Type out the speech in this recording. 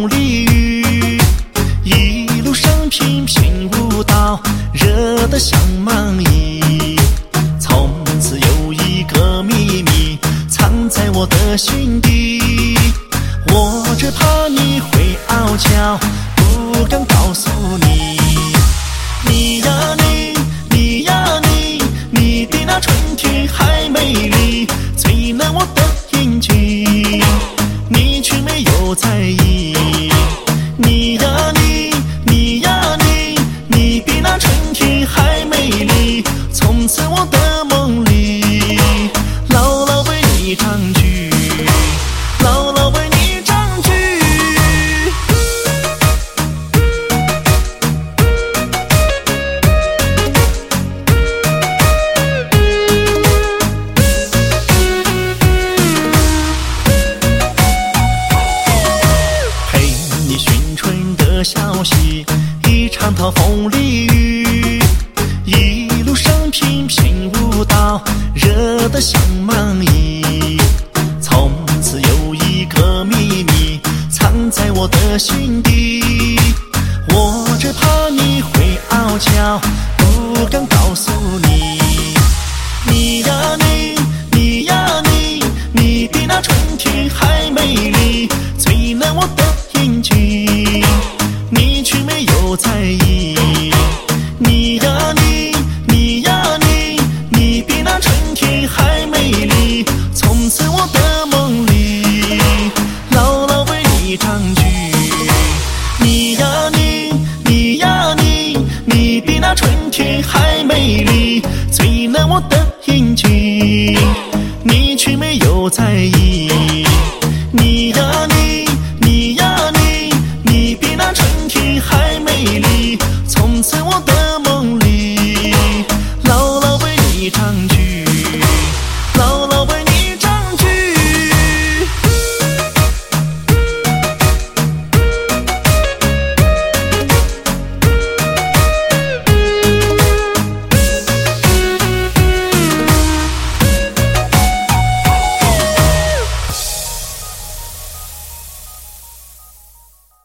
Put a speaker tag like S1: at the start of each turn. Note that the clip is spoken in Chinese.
S1: 风里雨，一路上频频舞蹈，热得像蚂蚁。从此有一个秘密藏在我的心底，我只怕你会傲娇，不敢告诉你。你呀你呀你比那春天还美丽，最难我的眼睛，你却没有在意。你呀你呀你比那春天还美丽，从此我的梦里牢牢为你唱句，牢牢为你唱句。陪你寻春的消息，一场暴风里雨，一路上频频舞蹈，热得像蚂蚁。从此有一个秘密藏在我的心底，我只怕你会傲娇，不敢告诉你。你呀你呀你比那春天还美丽，最难我的眼睛，你却没有在意。你呀你呀你比那春天还美丽，从此我的梦里牢牢为你唱句。你呀你呀你比那春天还美丽，最难我的眼睛，你却没有在意。你呀你呀你比那春天还美丽，从此我的梦里牢牢为你唱句。